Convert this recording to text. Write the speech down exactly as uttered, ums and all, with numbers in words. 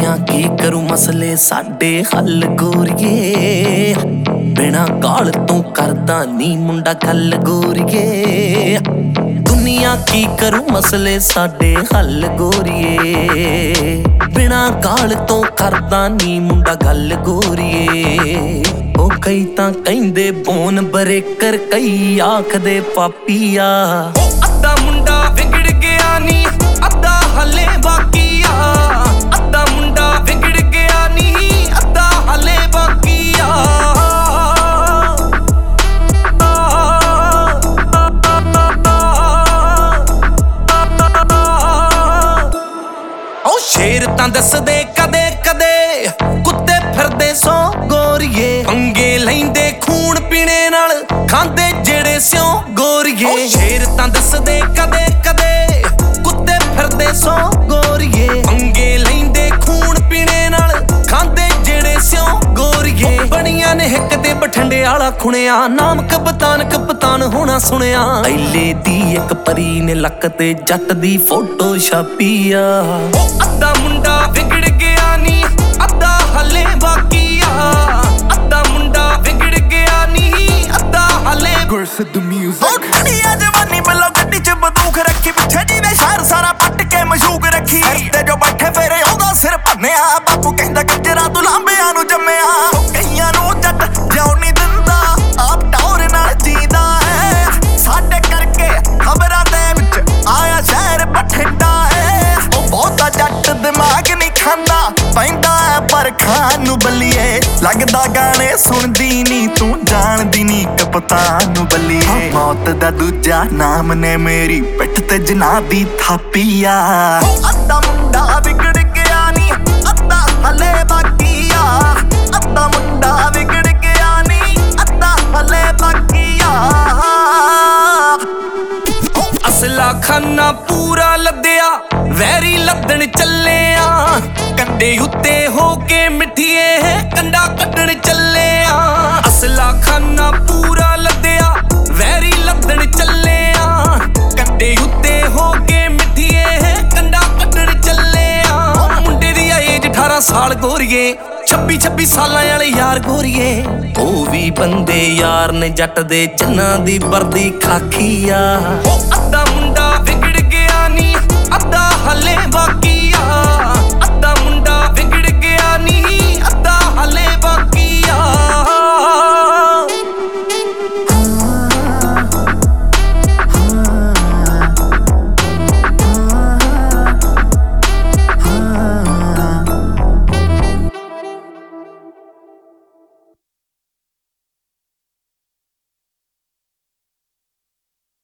ਦੁਨੀਆ ਕੀ ਕਰੂ ਮਸਲੇ ਸਾਡੇ ਹੱਲ ਗੋਰੀਏ। ਬਿਨਾ ਗਾਲ ਤੋਂ ਕਰਦਾ ਨੀ ਮੁੰਡਾ ਗੱਲ ਗੋਰੀਏ। ਦੁਨੀਆ ਕੀ ਕਰੂ ਮਸਲੇ ਸਾਡੇ ਹੱਲ ਗੋਰੀਏ। ਬਿਨਾ ਗਾਲ ਤੋਂ ਕਰਦਾ ਨੀ ਮੁੰਡਾ ਗੱਲ ਗੋਰੀਏ। ਉਹ ਕਈ ਤਾਂ ਕਹਿੰਦੇ ਬੋਨ ਬਰੇਕਰ, ਕਈ ਆਖਦੇ ਪਾਪੀਆ। ਉਹ ਅੱਧਾ ਮੁੰਡਾ ਵਿਗੜ ਗਿਆ ਨੀ, ਅੱਧਾ ਹਲੇ ਬਾਕੀ ਆ। ਅੱਧਾ ਮੁੰਡਾ ਵਿਗੜ ਗਿਆ ਨੀ, ਅੱਧਾ ਹਲੇ ਬਾਕੀ ਆ। ਉਹ ਸ਼ੇਰ ਤਾਂ ਦੱਸਦੇ ਕਦੇ ਕਦੇ ਕੁੱਤੇ ਫਿਰਦੇ ਸੋ ਗੋਰੀਏ। ਪੰਗੇ ਲੈਂਦੇ ਖੂਨ ਪੀਣੇ ਨਾਲ, ਖਾਂਦੇ ਜਿਹੜੇ ਸਿਓ ਗੋਰੀਏ। ਸ਼ੇਰ ਤਾਂ ਦੱਸਦੇ ਕਦੇ ਕਦੇ ਕੁੱਤੇ ਫਿਰਦੇ ਸੋ ਗੋਰੀਏ। ਪੰਗੇ ਲੈਂਦੇ ਖੂਨ ਪੀਣੇ ਨਾਲ, ਖਾਂਦੇ ਜਿਹੜੇ ਸਿਓ ਗੋਰੀਏ। ਬਣੀਆਂ ਨੇ ਹਿੱਕ ਤੇ ਬਠਿੰਡੇ ਵਾਲਾ ਖੁਣਿਆ, ਨਾਮ ਕਪਤਾਨ ਕਪਤਾਨ ਹੋਣਾ ਸੁਣਿਆ। ਐਲੇ ਦੀ ਇੱਕ ਪਰੀ ਨੇ ਲੱਕ ਤੇ ਜੱਟ ਦੀ ਫੋਟੋ ਛਾਪੀ ਆ। ਉਹ ਅੱਧਾ ਮੁੰਡਾ ਵਿਗੜ ਗਿਆ ਨੀ, ਅੱਧਾ ਹਲੇ ਬਾਕੀ ਆ। ਅੱਧਾ ਮੁੰਡਾ ਵਿਗੜ ਗਿਆ ਨੀ, ਅੱਧਾ ਹਲੇ ਗੁਰਸਿੱਧੂ ਮਿਊਜ਼ਿਕ। ਉਹ ਖੜੀਆ ਜਵਾਨੀ ਵੱਲੋਂ ਗੱਡੀ ਚ ਬੰਦੂਕ ਰੱਖੀ, ਪਿੱਛੇ ਜੀ ਦੇ ਸ਼ਹਿਰ ਸਾਰਾ ਪੱਟ ਕੇ ਮਸ਼ੂਕ ਰੱਖੀ। ਤੇ ਜੋ ਬੈਠੇ ਫੇਰੇ ਉਹਦਾ ਸਿਰ ਭੰਨਿਆ, ਬਾਪੂ ਕਹਿੰਦਾ ਕੰਜਰਾ ਤੂੰ ਲਾਂਬਿਆਂ ਨੂੰ ਜੰਮਿਆ। ਉਹ ਕਈਆਂ ਨੂੰ ਜੱਟ ਜਿਉਂ ਨਹੀਂ ਦਿੰਦਾ, ਆਪ ਟੌਰ ਨਾਲ ਜੀਦਾ ਹੈ। ਸਾਡੇ ਕਰਕੇ ਖਬਰਾਂ ਦੇ ਵਿੱਚ ਆਇਆ ਸ਼ਹਿਰ ਬਠਿੰਡਾ ਹੈ। ਉਹ ਬਹੁਤਾ ਜੱਟ ਦਿਮਾਗ ਨਹੀਂ ਖਾਂਦਾ, ਪੈਂਦਾ ਹੈ ਪਰ ਖਾਣ ਨੂੰ ਬੱਲੀਏ। ਲੱਗਦਾ ਗਾਣੇ ਸੁਣਦੀ ਨੀ ਤੂੰ, ਜਾਣਦੀ ਨੀ ਕਪਤਾਨ ਨੂੰ ਬੱਲੀਏ। ਮੌਤ ਦਾ ਦੂਜਾ ਨਾਮ ਨੇ ਮੇਰੀ ਪਿੱਠ ਤੇ ਜਿਨ੍ਹਾਂ ਦੀ ਥਾਪੀ ਆ। ਅੱਧਾ ਮੁੰਡਾ ਵਿਗੜ ਗਿਆ ਨੀ, ਅੱਧਾ ਹਲੇ ਬਾਕੀ ਆ। ਅੱਧਾ ਮੁੰਡਾ ਵਿਗੜ ਗਿਆ ਨੀ, ਅੱਧਾ ਹਲੇ ਬਾਕੀ ਆ। ਅਸਲਾ ਖਾਨਾ ਪੂਰਾ ਲੱਦਿਆ, ਵੈਰੀ ਲੱਦਣ ਚੱਲਿਆ। ਕੰਡੇ ਉੱਤੇ ਹੋ ਕੇ ਮਿੱਠੀਏ ਕੰਡਾ ਕੱਢਣ ਚੱਲਿਆ। ਅਸਲਾ ਖਾਨਾ ਪੂਰਾ ਲੱਦਿਆ, ਵੈਰੀ ਲੱਦਣ ਚੱਲਿਆ। ਕੰਡੇ ਉੱਤੇ ਹੋ ਕੇ ਮਿੱਠੀਏ ਕੰਡਾ ਕੱਢਣ ਚੱਲਿਆ। ਮੁੰਡੇ ਦੀ ਏਜ ਅਠਾਰਾਂ ਸਾਲ ਗੋਰੀਏ, ਛੱਬੀ ਛੱਬੀ ਸਾਲਾਂ ਵਾਲੇ ਯਾਰ ਗੋਰੀਏ। ਉਹ ਵੀ ਬੰਦੇ ਯਾਰ ਨੇ ਜੱਟ ਦੇ, ਜਿਨ੍ਹਾਂ ਦੀ ਵਰਦੀ ਖਾਕੀ ਆ। ਉਹ ਅੱਧਾ ਮੁੰਡਾ ਵਿਗੜ ਗਿਆ ਨੀ, ਅੱਧਾ ਹਲੇ ਬਾਕੀ